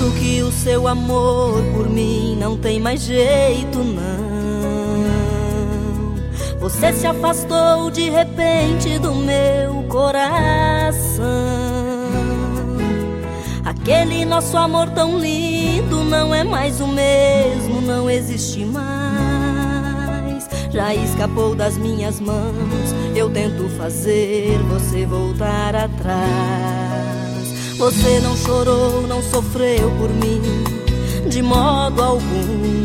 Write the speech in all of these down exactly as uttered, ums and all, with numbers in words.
Sinto que o seu amor por mim não tem mais jeito, não. Você se afastou de repente do meu coração. Aquele nosso amor tão lindo não é mais o mesmo, não existe mais. Já escapou das minhas mãos, eu tento fazer você voltar atrás. Você não chorou, não sofreu por mim, de modo algum.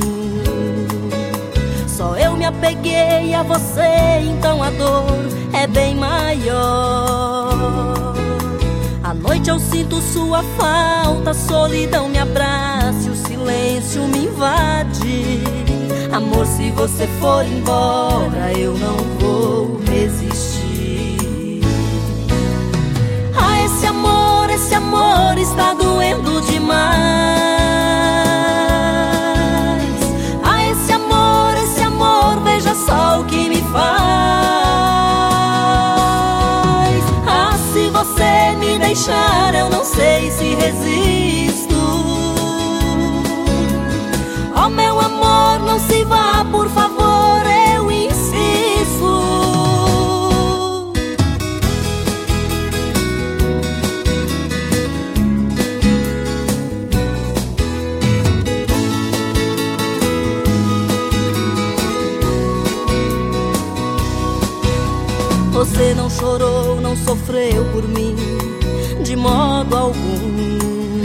Só eu me apeguei a você, então a dor é bem maior. À noite eu sinto sua falta, a solidão me abraça e o silêncio me invade. Amor, se você for embora, eu não vou resistir. Ah, esse amor, esse amor está doendo demais. Ah, esse amor, esse amor, veja só o que me faz. Ah, se você me deixar, eu não sei se resisto. Oh, meu amor, não se vá, por favor, eu insisto. Você não chorou, não sofreu por mim, de modo algum.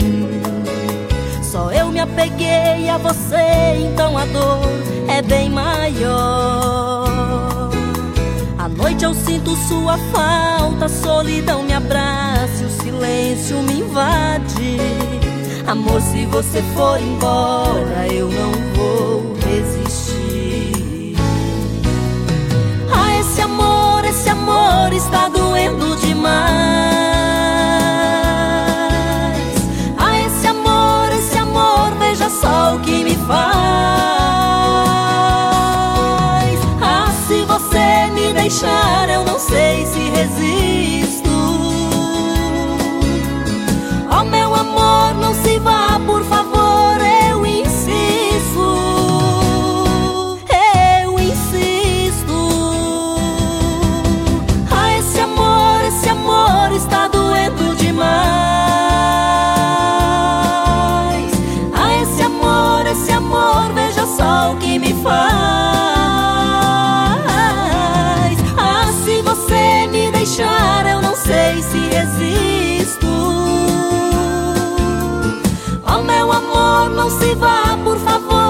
Só eu me apeguei a você, então a dor é bem maior. À noite eu sinto sua falta, a solidão me abraça e o silêncio me invade. Amor, se você for embora, eu não vou resistir. Ah, esse amor, esse amor está doendo demais. Veja só o que me faz. Ah, se você me deixar, eu não sei se resisto. Oh, meu amor, não se vá, por favor, eu insisto. Eu insisto. Ah, esse amor, esse amor está doendo demais. Esse amor, veja só o que me faz. Ah, se você me deixar, eu não sei se resisto. Oh, meu amor, não se vá, por favor.